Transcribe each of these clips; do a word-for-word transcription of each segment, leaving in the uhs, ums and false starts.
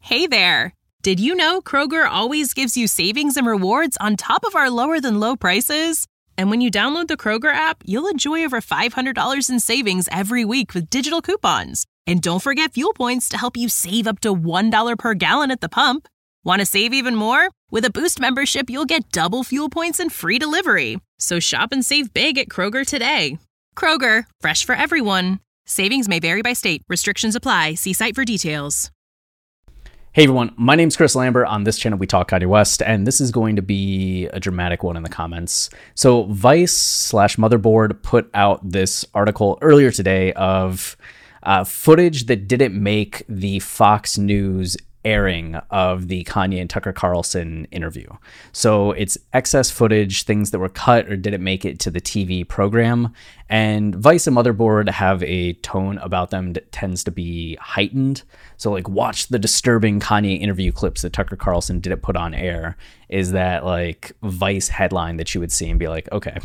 Hey there! Did you know Kroger always gives you savings and rewards on top of our lower-than-low prices? And when you download the Kroger app, you'll enjoy over five hundred dollars in savings every week with digital coupons. And don't forget fuel points to help you save up to one dollar per gallon at the pump. Want to save even more? With a Boost membership, you'll get double fuel points and free delivery. So shop and save big at Kroger today. Kroger, fresh for everyone. Savings may vary by state. Restrictions apply. See site for details. Hey everyone, my name's Chris Lambert. On this channel, we talk Kanye West, and this is going to be a dramatic one in the comments. So Vice slash Motherboard put out this article earlier today of uh, footage that didn't make the Fox News airing of the Kanye and Tucker Carlson interview. So it's excess footage, things that were cut or didn't make it to the T V program. And Vice and Motherboard have a tone about them that tends to be heightened. So like, watch the disturbing Kanye interview clips that Tucker Carlson didn't put on air, is that like Vice headline that you would see and be like, okay.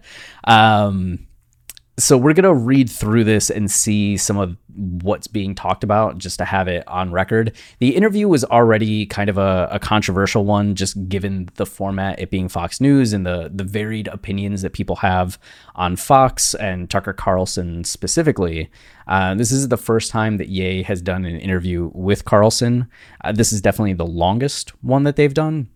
um, So we're going to read through this and see some of what's being talked about just to have it on record. The interview was already kind of a, a controversial one, just given the format, it being Fox News and the, the varied opinions that people have on Fox and Tucker Carlson specifically. Uh, this is the first time that Ye has done an interview with Carlson. Uh, this is definitely the longest one that they've done,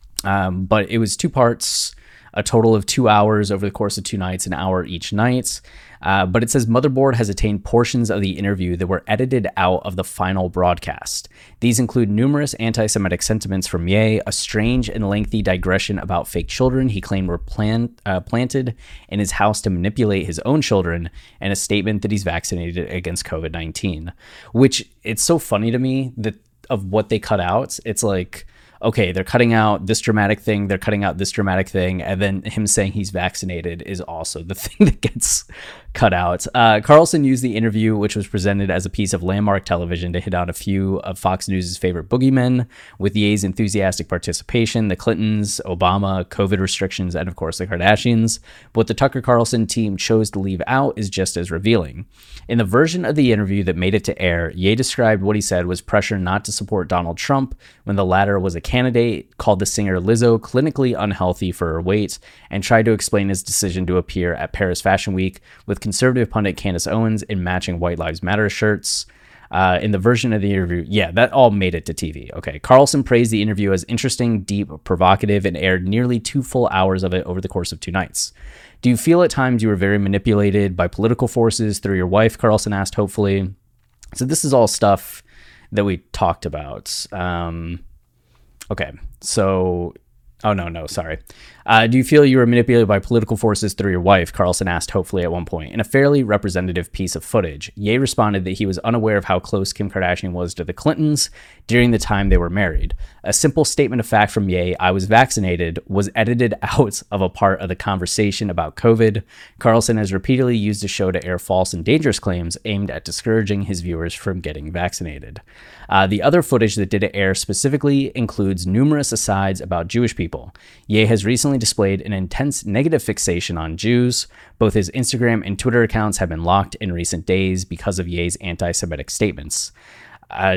um, but it was two parts. A total of two hours over the course of two nights, an hour each night. Uh, but it says Motherboard has attained portions of the interview that were edited out of the final broadcast. These include numerous anti-Semitic sentiments from Ye, a strange and lengthy digression about fake children he claimed were plant, uh, planted in his house to manipulate his own children, and a statement that he's vaccinated against covid nineteen. Which, it's so funny to me that of what they cut out. It's like, okay, they're cutting out this dramatic thing, they're cutting out this dramatic thing, and then him saying he's vaccinated is also the thing that gets cut out. Uh, Carlson used the interview, which was presented as a piece of landmark television, to hit out a few of Fox News' favorite boogeymen, with Ye's enthusiastic participation, the Clintons, Obama, COVID restrictions, and of course the Kardashians. But what the Tucker Carlson team chose to leave out is just as revealing. In the version of the interview that made it to air, Ye described what he said was pressure not to support Donald Trump when the latter was a candidate, called the singer Lizzo clinically unhealthy for her weight, and tried to explain his decision to appear at Paris Fashion Week with conservative pundit Candace Owens in matching White Lives Matter shirts. Uh, in the version of the interview, yeah, that all made it to T V. Okay, Carlson praised the interview as interesting, deep, provocative, and aired nearly two full hours of it over the course of two nights. Do you feel at times you were very manipulated by political forces through your wife? Carlson asked, hopefully. So this is all stuff that we talked about. Um, okay, so... Oh, no, no, sorry. Uh, do you feel you were manipulated by political forces through your wife? Carlson asked hopefully at one point. In a fairly representative piece of footage, Ye responded that he was unaware of how close Kim Kardashian was to the Clintons during the time they were married. A simple statement of fact from Ye, I was vaccinated, was edited out of a part of the conversation about COVID. Carlson has repeatedly used the show to air false and dangerous claims aimed at discouraging his viewers from getting vaccinated. Uh, the other footage that didn't air specifically includes numerous asides about Jewish people. Ye has recently displayed an intense negative fixation on Jews. Both his Instagram and Twitter accounts have been locked in recent days because of Ye's anti-Semitic statements. Uh,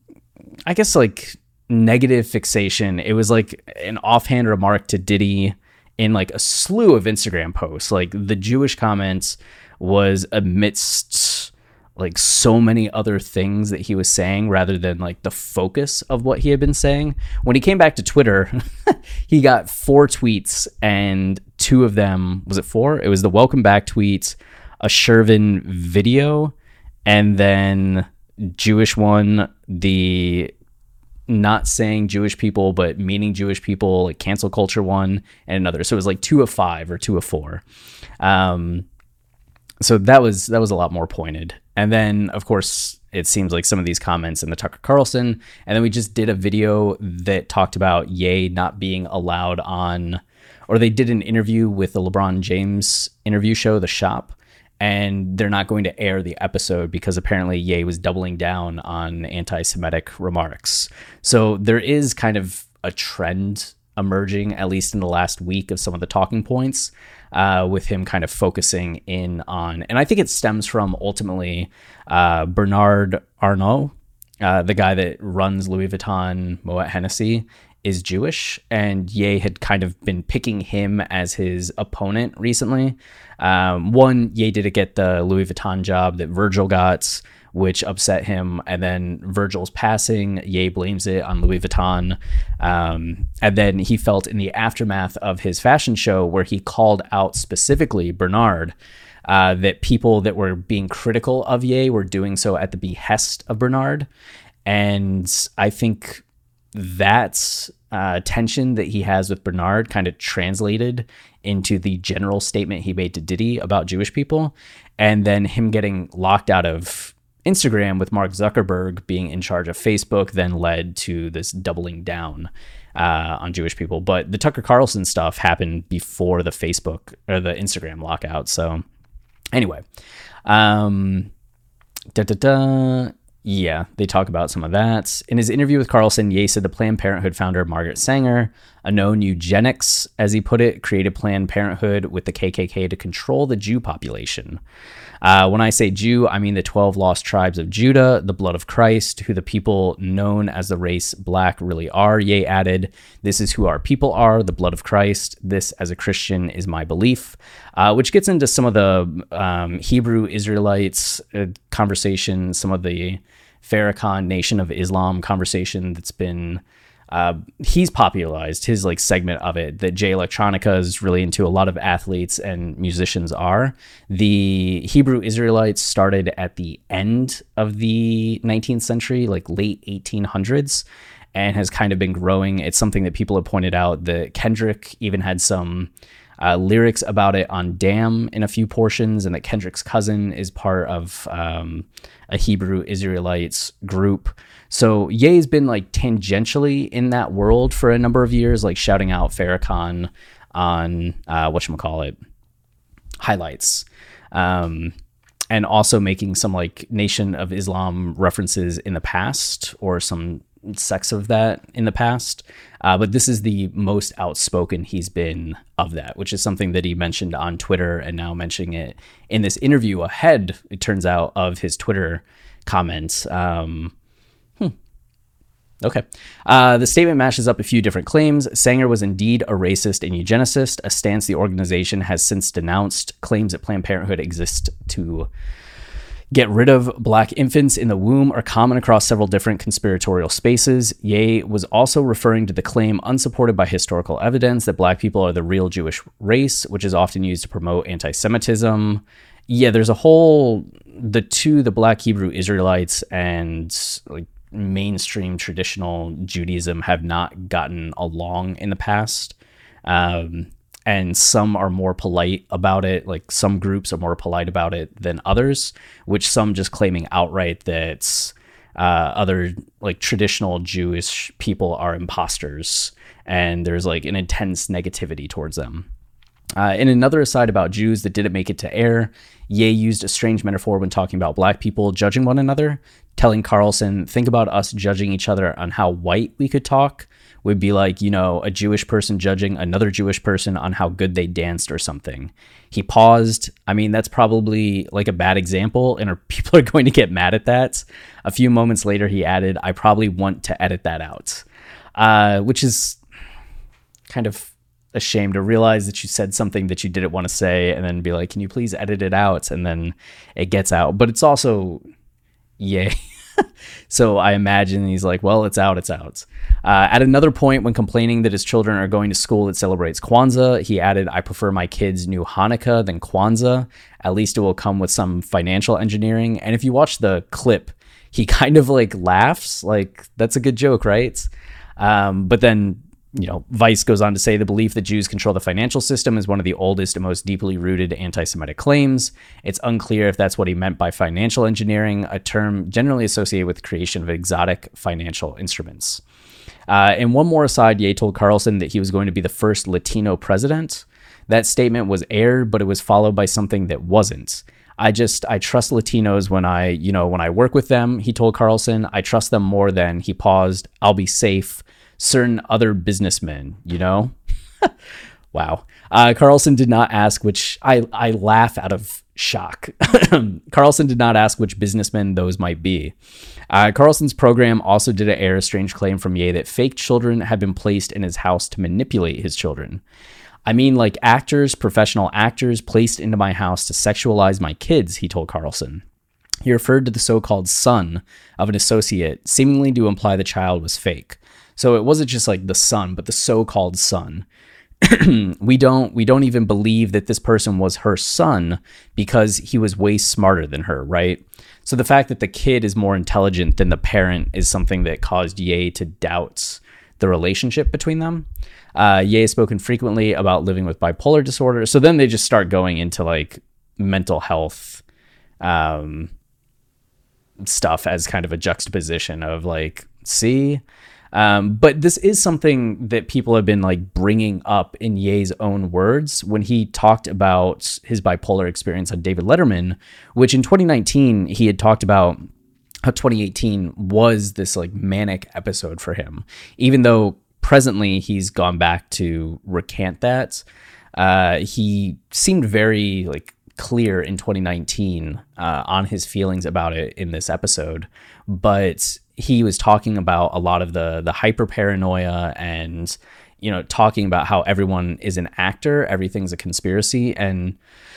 I guess like negative fixation, it was like an offhand remark to Diddy in like a slew of Instagram posts. Like the Jewish comments was amidst like so many other things that he was saying rather than like the focus of what he had been saying. When he came back to Twitter, he got four tweets, and two of them, was it four? It was the welcome back tweet, a Shervin video, and then Jewish one, the not saying Jewish people, but meaning Jewish people, like cancel culture one, and another. So it was like two of five or two of four. Um, so that was, that was a lot more pointed. And then, of course, it seems like some of these comments in the Tucker Carlson. And then we just did a video that talked about Ye not being allowed on, or they did an interview with the LeBron James interview show, The Shop, and they're not going to air the episode because apparently Ye was doubling down on anti-Semitic remarks. So there is kind of a trend emerging, at least in the last week, of some of the talking points, uh, with him kind of focusing in on, and I think it stems from ultimately uh, Bernard Arnault, uh, the guy that runs Louis Vuitton, Moet Hennessy, is Jewish, and Ye had kind of been picking him as his opponent recently. Um, one, Ye didn't get the Louis Vuitton job that Virgil got, which upset him, and then Virgil's passing, Ye blames it on Louis Vuitton. Um, and then he felt in the aftermath of his fashion show, where he called out specifically Bernard, uh, that people that were being critical of Ye were doing so at the behest of Bernard. And I think that uh, tension that he has with Bernard kind of translated into the general statement he made to Diddy about Jewish people. And then him getting locked out of Instagram with Mark Zuckerberg being in charge of Facebook then led to this doubling down uh, on Jewish people. But the Tucker Carlson stuff happened before the Facebook or the Instagram lockout. So anyway, um, da da da. Yeah, they talk about some of that. In his interview with Carlson, Ye said the Planned Parenthood founder Margaret Sanger, a known eugenics, as he put it, created Planned Parenthood with the K K K to control the Jew population. Uh, when I say Jew, I mean the twelve lost tribes of Judah, the blood of Christ, who the people known as the race black really are. Ye added, this is who our people are, the blood of Christ. This, as a Christian, is my belief, uh, which gets into some of the um, Hebrew Israelites uh, conversation, some of the Farrakhan Nation of Islam conversation that's been uh, he's popularized his like segment of it that Jay Electronica is really into. A lot of athletes and musicians are. The Hebrew Israelites started at the end of the nineteenth century, like late eighteen hundreds, and has kind of been growing. It's something that people have pointed out that Kendrick even had some uh, lyrics about it on Damn in a few portions, and that Kendrick's cousin is part of um, a Hebrew Israelites group. So Ye's been like tangentially in that world for a number of years, like shouting out Farrakhan on uh, whatchamacallit, highlights. Um, and also making some like Nation of Islam references in the past, or some sects of that in the past. Uh, but this is the most outspoken he's been of that, which is something that he mentioned on Twitter, and now mentioning it in this interview ahead, it turns out, of his Twitter comments. Um, hmm. Okay. Uh, the statement mashes up a few different claims. Sanger was indeed a racist and eugenicist, a stance the organization has since denounced. Claims that Planned Parenthood exists to get rid of black infants in the womb are common across several different conspiratorial spaces. Ye was also referring to the claim, unsupported by historical evidence, that black people are the real Jewish race, which is often used to promote anti-Semitism. Yeah, there's a whole, the two, the Black Hebrew Israelites and like mainstream traditional Judaism have not gotten along in the past. Um, and some are more polite about it. Like some groups are more polite about it than others, which some just claiming outright that uh, other like traditional Jewish people are imposters, and there's like an intense negativity towards them. Uh, in another aside about Jews that didn't make it to air, Ye used a strange metaphor when talking about black people judging one another, telling Carlson, think about us judging each other on how white we could talk would be like, you know, a Jewish person judging another Jewish person on how good they danced or something. He paused. I mean, that's probably like a bad example, and people are going to get mad at that. A few moments later, he added, I probably want to edit that out, uh, which is kind of a shame to realize that you said something that you didn't want to say and then be like, can you please edit it out? And then it gets out. But it's also, yay. So I imagine he's like, well, it's out, it's out. Uh, at another point, when complaining that his children are going to school that celebrates Kwanzaa, he added, I prefer my kids' new Hanukkah than Kwanzaa. At least it will come with some financial engineering. And if you watch the clip, he kind of like laughs, like, that's a good joke, right? Um, but then, you know, Vice goes on to say the belief that Jews control the financial system is one of the oldest and most deeply rooted anti-Semitic claims. It's unclear if that's what he meant by financial engineering, a term generally associated with the creation of exotic financial instruments. Uh, and one more aside, Ye told Carlson that he was going to be the first Latino president. That statement was aired, but it was followed by something that wasn't. I just, I trust Latinos when I, you know, when I work with them, he told Carlson. I trust them more than, he paused, I'll be safe, certain other businessmen, you know? Wow. Uh, Carlson did not ask, which I, I laugh out of Shock. Carlson did not ask which businessmen those might be. Uh, Carlson's program also did air a strange claim from Ye that fake children had been placed in his house to manipulate his children. I mean, like actors, professional actors placed into my house to sexualize my kids, he told Carlson. He referred to the so-called son of an associate, seemingly to imply the child was fake. So it wasn't just like the son, but the so-called son. we don't we don't even believe that this person was her son because he was way smarter than her, right? So the fact that the kid is more intelligent than the parent is something that caused Ye to doubt the relationship between them. Uh, Ye has spoken frequently about living with bipolar disorder. So then they just start going into like mental health um, stuff as kind of a juxtaposition of like, see... Um, but this is something that people have been like bringing up in Ye's own words when he talked about his bipolar experience on David Letterman, which in twenty nineteen, he had talked about how twenty eighteen was this like manic episode for him, even though presently he's gone back to recant that. Uh, he seemed very like clear in twenty nineteen uh, on his feelings about it in this episode, but he was talking about a lot of the the hyper paranoia and, you know, talking about how everyone is an actor, everything's a conspiracy. And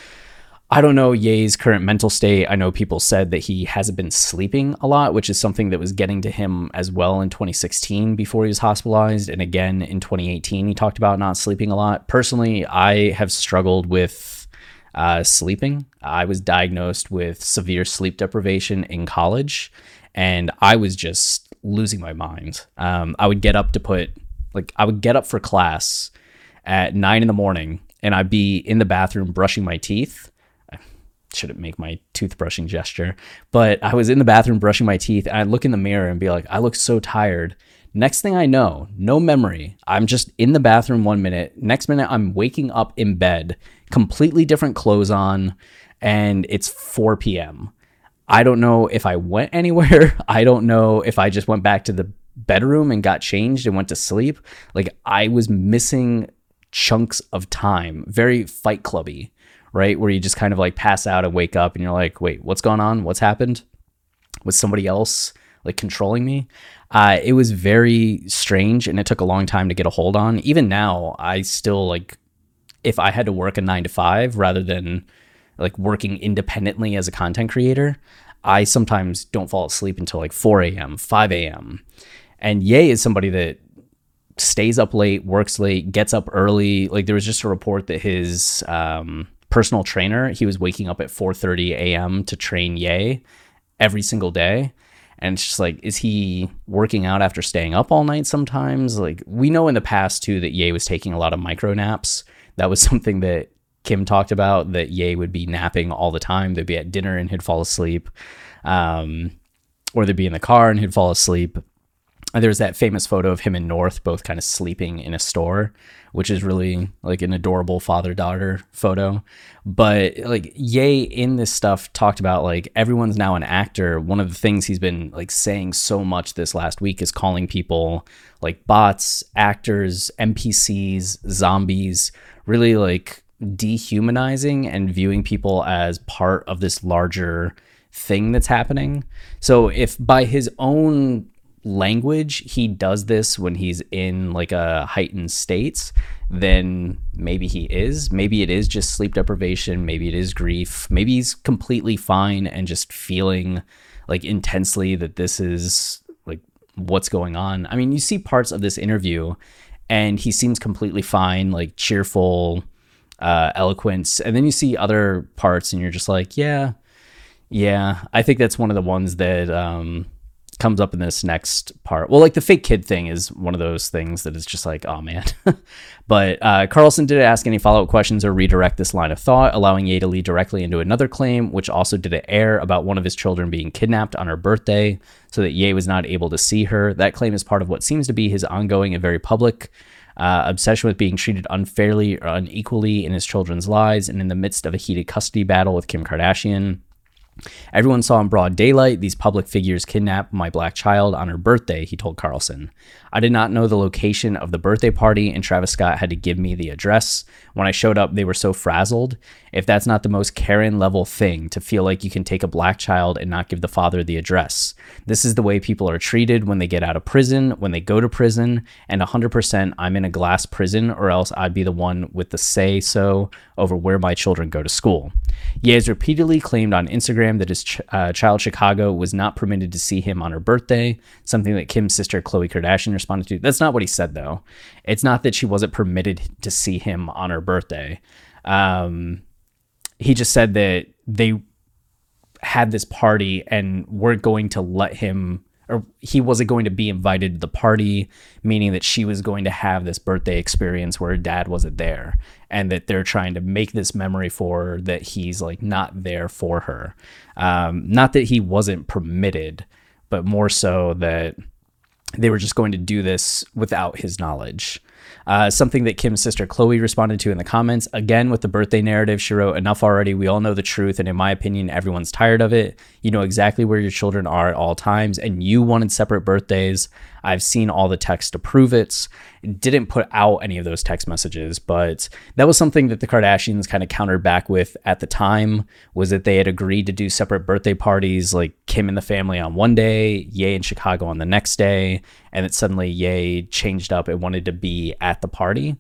I don't know Ye's current mental state. I know people said that he hasn't been sleeping a lot, which is something that was getting to him as well in twenty sixteen before he was hospitalized. And again, in twenty eighteen, he talked about not sleeping a lot. Personally, I have struggled with uh, sleeping. I was diagnosed with severe sleep deprivation in college, and I was just losing my mind. Um, I would get up to put, like, I would get up for class at nine in the morning, and I'd be in the bathroom brushing my teeth. I shouldn't make my toothbrushing gesture, but I was in the bathroom brushing my teeth, and I'd look in the mirror and be like, I look so tired. Next thing I know, no memory. I'm just in the bathroom one minute. Next minute, I'm waking up in bed, completely different clothes on, and it's four p.m. I don't know if I went anywhere. I don't know if I just went back to the bedroom and got changed and went to sleep. Like, I was missing chunks of time, very Fight Clubby, right? Where you just kind of like pass out and wake up and you're like, wait, what's going on? What's happened? Was somebody else like controlling me? Uh, it was very strange, and it took a long time to get a hold on. Even now, I still like, if I had to work a nine to five rather than like working independently as a content creator, I sometimes don't fall asleep until like four a.m., five a.m. And Ye is somebody that stays up late, works late, gets up early. Like, there was just a report that his um, personal trainer, he was waking up at four thirty a.m. to train Ye every single day. And it's just like, is he working out after staying up all night sometimes? Like, we know in the past too that Ye was taking a lot of micro naps. That was something that Kim talked about, that Ye would be napping all the time. They'd be at dinner and he'd fall asleep. Um, or they'd be in the car and he'd fall asleep. And there's that famous photo of him and North both kind of sleeping in a store, which is really like an adorable father-daughter photo. But like Ye in this stuff talked about like everyone's now an actor. One of the things he's been like saying so much this last week is calling people like bots, actors, N P Cs, zombies, really like dehumanizing and viewing people as part of this larger thing that's happening. So if by his own language he does this when he's in like a heightened state, then maybe he is. Maybe it is just sleep deprivation. Maybe it is grief. Maybe he's completely fine and just feeling like intensely that this is like what's going on. I mean, you see parts of this interview and he seems completely fine, like cheerful, Uh, eloquence, and then you see other parts and you're just like, yeah yeah I think that's one of the ones that um comes up in this next part. Well, like the fake kid thing is one of those things that is just like, oh man. But uh Carlson didn't ask any follow-up questions or redirect this line of thought, allowing Ye to lead directly into another claim, which also did it air about one of his children being kidnapped on her birthday so that Ye was not able to see her. That claim is part of what seems to be his ongoing and very public Uh, obsession with being treated unfairly or unequally in his children's lives, and in the midst of a heated custody battle with Kim Kardashian. Everyone saw in broad daylight these public figures kidnap my black child on her birthday, he told Carlson. I did not know the location of the birthday party, and Travis Scott had to give me the address. When I showed up, they were so frazzled. If that's not the most Karen level thing, to feel like you can take a black child and not give the father the address. This is the way people are treated when they get out of prison, when they go to prison, and one hundred percent I'm in a glass prison, or else I'd be the one with the say-so over where my children go to school. Ye has repeatedly claimed on Instagram that his ch- uh, child Chicago was not permitted to see him on her birthday, something that Kim's sister Khloe Kardashian responded to. That's not what he said, though. It's not that she wasn't permitted to see him on her birthday. Um, he just said that they had this party and weren't going to let him, or he wasn't going to be invited to the party, meaning that she was going to have this birthday experience where her dad wasn't there, and that they're trying to make this memory for her that he's like not there for her. Um, not that he wasn't permitted, but more so that they were just going to do this without his knowledge. Uh, something that Kim's sister Khloe responded to in the comments. Again, with the birthday narrative, she wrote, enough already. We all know the truth. And in my opinion, everyone's tired of it. You know exactly where your children are at all times. And you wanted separate birthdays. I've seen all the text to prove it. Didn't put out any of those text messages, but that was something that the Kardashians kind of countered back with at the time, was that they had agreed to do separate birthday parties, like Kim and the family on one day, Ye in Chicago on the next day, and that suddenly Ye changed up and wanted to be at the party.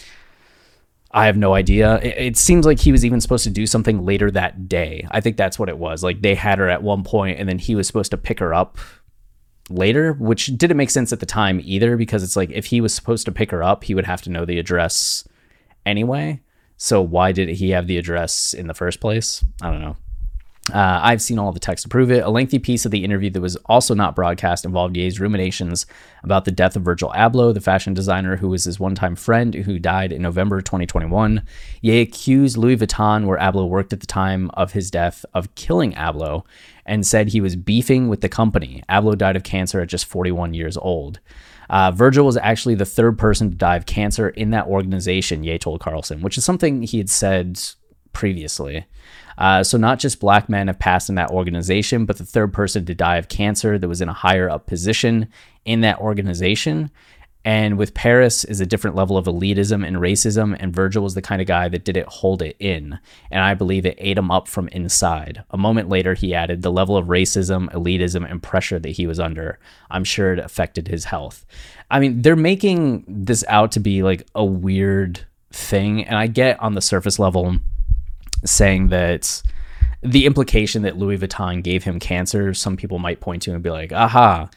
I have no idea. It, it seems like he was even supposed to do something later that day. I think that's what it was. Like they had her at one point and then he was supposed to pick her up later, which didn't make sense at the time either, because it's like if he was supposed to pick her up, he would have to know the address anyway. So why did he have the address in the first place? I don't know. Uh, I've seen all the text to prove it. A lengthy piece of the interview that was also not broadcast involved Ye's ruminations about the death of Virgil Abloh, the fashion designer who was his one-time friend who died in November twenty twenty-one. Ye accused Louis Vuitton, where Abloh worked at the time of his death, of killing Abloh, and said he was beefing with the company. Abloh died of cancer at just forty-one years old. Uh, Virgil was actually the third person to die of cancer in that organization, Ye told Carlson, which is something he had said previously. Uh, so not just black men have passed in that organization, but the third person to die of cancer that was in a higher up position in that organization. And with Paris is a different level of elitism and racism, and Virgil was the kind of guy that didn't hold it in. And I believe it ate him up from inside. A moment later, he added the level of racism, elitism, and pressure that he was under. I'm sure it affected his health. I mean, they're making this out to be like a weird thing. And I get on the surface level saying that the implication that Louis Vuitton gave him cancer, some people might point to and be like, aha,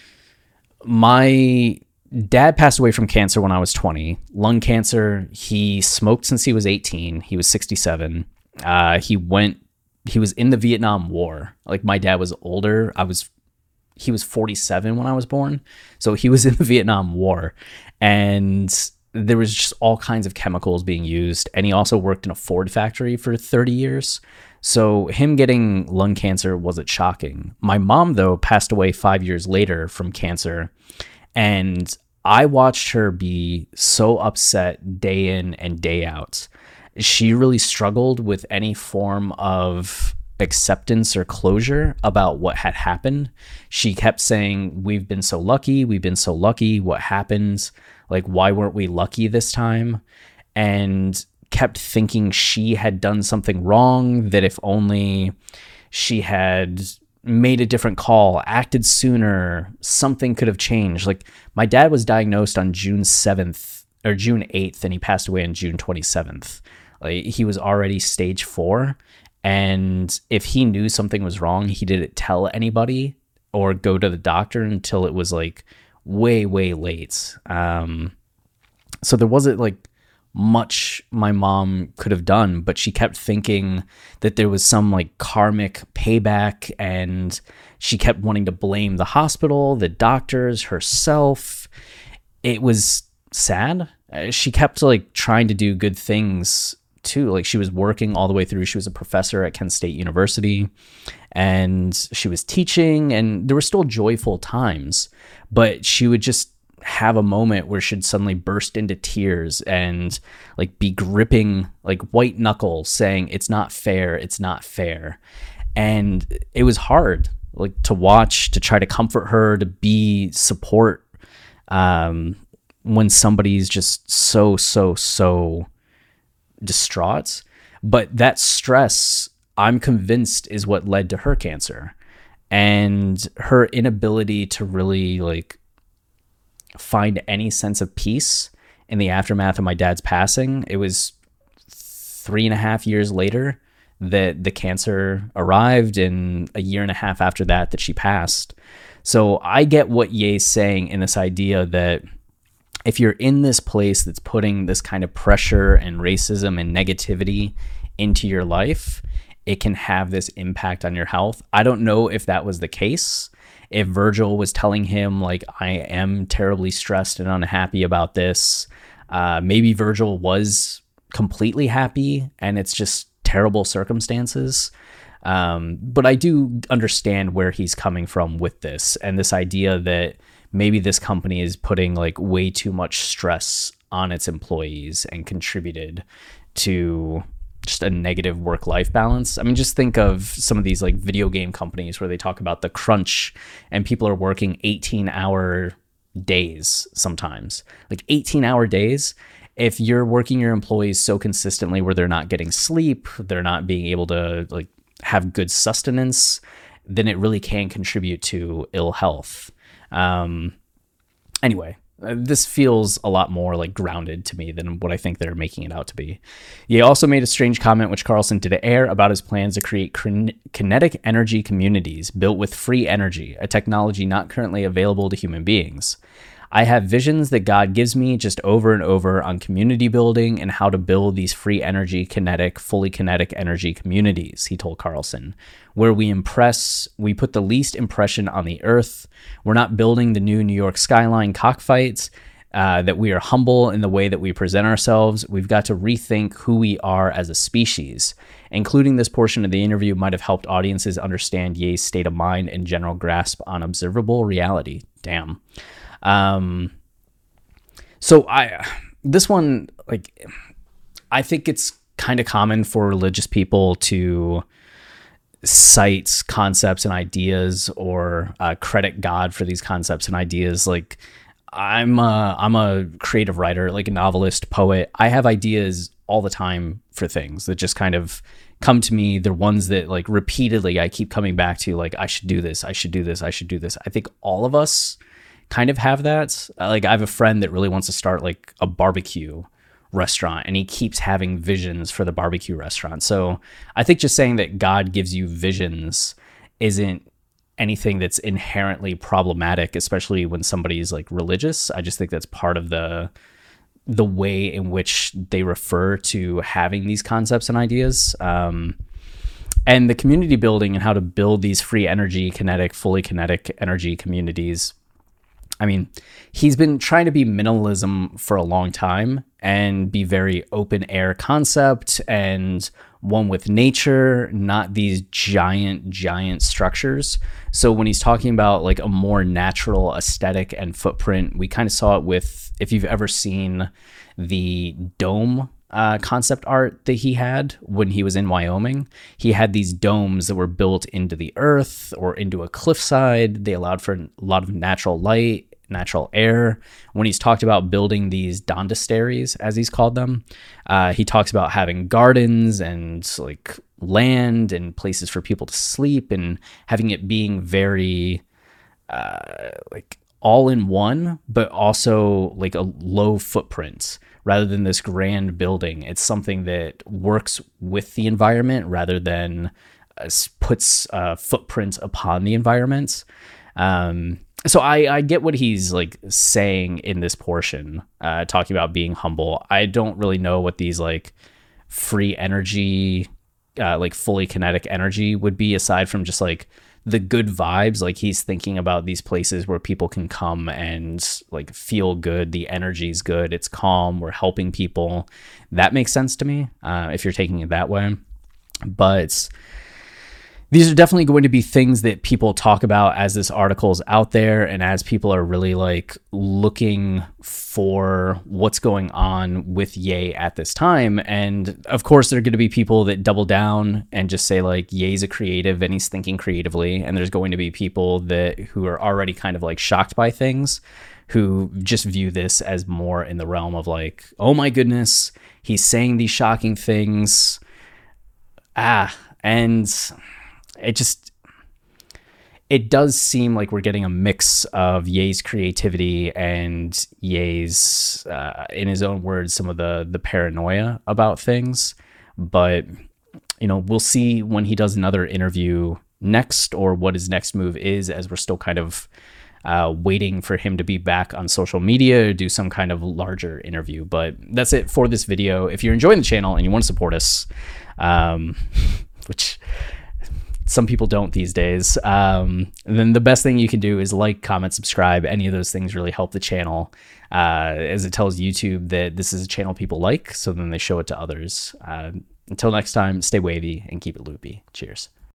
my dad passed away from cancer when I was twenty, lung cancer. He smoked since he was eighteen. He was sixty-seven. Uh, he went, he was in the Vietnam War. Like my dad was older. I was, he was forty-seven when I was born. So he was in the Vietnam War, and there was just all kinds of chemicals being used. And he also worked in a Ford factory for thirty years. So him getting lung cancer wasn't shocking. My mom, though, passed away five years later from cancer. And I watched her be so upset day in and day out. She really struggled with any form of acceptance or closure about what had happened. She kept saying, we've been so lucky. We've been so lucky. What happened? Like, why weren't we lucky this time? And kept thinking she had done something wrong, that if only she had made a different call, acted sooner, something could have changed. Like, my dad was diagnosed on June seventh or June eighth, and he passed away on June twenty-seventh. Like, he was already stage four. And if he knew something was wrong, he didn't tell anybody or go to the doctor until it was like way, way late. Um, so there wasn't like much my mom could have done, but she kept thinking that there was some like karmic payback, and she kept wanting to blame the hospital, the doctors, herself. It was sad. She kept like trying to do good things too. Like, she was working all the way through. She was a professor at Kent State University, and she was teaching, and there were still joyful times, but she would just have a moment where she'd suddenly burst into tears and like be gripping like white knuckles saying, it's not fair, it's not fair. And it was hard, like, to watch, to try to comfort her, to be support, um, when somebody's just so, so, so distraught. But that stress, I'm convinced, is what led to her cancer. And her inability to really, like, find any sense of peace in the aftermath of my dad's passing. It was three and a half years later that the cancer arrived, and a year and a half after that that she passed. So I get what Ye's saying in this idea that if you're in this place that's putting this kind of pressure and racism and negativity into your life, it can have this impact on your health. I don't know if that was the case. If Virgil was telling him, like, I am terribly stressed and unhappy about this, uh, maybe Virgil was completely happy and it's just terrible circumstances. Um, but I do understand where he's coming from with this, and this idea that maybe this company is putting, like, way too much stress on its employees and contributed to just a negative work-life balance. I mean, just think of some of these, like, video game companies where they talk about the crunch and people are working eighteen hour days sometimes, like eighteen hour days. If you're working your employees so consistently where they're not getting sleep, they're not being able to, like, have good sustenance, then it really can contribute to ill health. Um, anyway, this feels a lot more, like, grounded to me than what I think they're making it out to be. He also made a strange comment, which Carlson did air, about his plans to create kinetic energy communities built with free energy, a technology not currently available to human beings. I have visions that God gives me just over and over on community building and how to build these free energy, kinetic, fully kinetic energy communities, he told Carlson, where we impress, we put the least impression on the earth. We're not building the new New York skyline cockfights, uh, that we are humble in the way that we present ourselves. We've got to rethink who we are as a species. Including this portion of the interview might have helped audiences understand Ye's state of mind and general grasp on observable reality. Damn. Um, so I, this one, like, I think it's kind of common for religious people to cite concepts and ideas, or uh, credit God for these concepts and ideas. Like, I'm a, I'm a creative writer, like a novelist, poet. I have ideas all the time for things that just kind of come to me. They're ones that, like, repeatedly I keep coming back to, like, I should do this, I should do this, I should do this. I think all of us kind of have that. Like, I have a friend that really wants to start, like, a barbecue restaurant, and he keeps having visions for the barbecue restaurant. So I think just saying that God gives you visions isn't anything that's inherently problematic, especially when somebody's, like, religious. I just think that's part of the the way in which they refer to having these concepts and ideas. Um, and the community building and how to build these free energy, kinetic, fully kinetic energy communities. I mean, he's been trying to be minimalism for a long time and be very open air concept and one with nature, not these giant, giant structures. So when he's talking about, like, a more natural aesthetic and footprint, we kind of saw it with, if you've ever seen the dome uh, concept art that he had when he was in Wyoming. He had these domes that were built into the earth or into a cliffside. They allowed for a lot of natural light, natural air. When he's talked about building these dondasteries, as he's called them, uh, he talks about having gardens and, like, land and places for people to sleep, and having it being very uh, like all in one, but also like a low footprint rather than this grand building. It's something that works with the environment rather than uh, puts a footprint upon the environment. Um, so I, I get what he's like saying in this portion, uh, talking about being humble. I don't really know what these like free energy, uh, like fully kinetic energy would be, aside from just like the good vibes. Like he's thinking about these places where people can come and like feel good. The energy's good. It's calm. We're helping people. That makes sense to me, uh, if you're taking it that way. But these are definitely going to be things that people talk about as this article is out there and as people are really like looking for what's going on with Ye at this time. And of course, there are going to be people that double down and just say like Ye's a creative and he's thinking creatively. And there's going to be people that who are already kind of like shocked by things, who just view this as more in the realm of like, oh my goodness, he's saying these shocking things. Ah, and it just, it does seem like we're getting a mix of Ye's creativity and Ye's, uh, in his own words, some of the the paranoia about things. But, you know, we'll see when he does another interview next, or what his next move is, as we're still kind of uh, waiting for him to be back on social media or do some kind of larger interview. But that's it for this video. If you're enjoying the channel and you want to support us, um, which some people don't these days, um, then the best thing you can do is like, comment, subscribe. Any of those things really help the channel, uh, as it tells YouTube that this is a channel people like, so then they show it to others. Uh, until next time, stay wavy and keep it loopy. Cheers.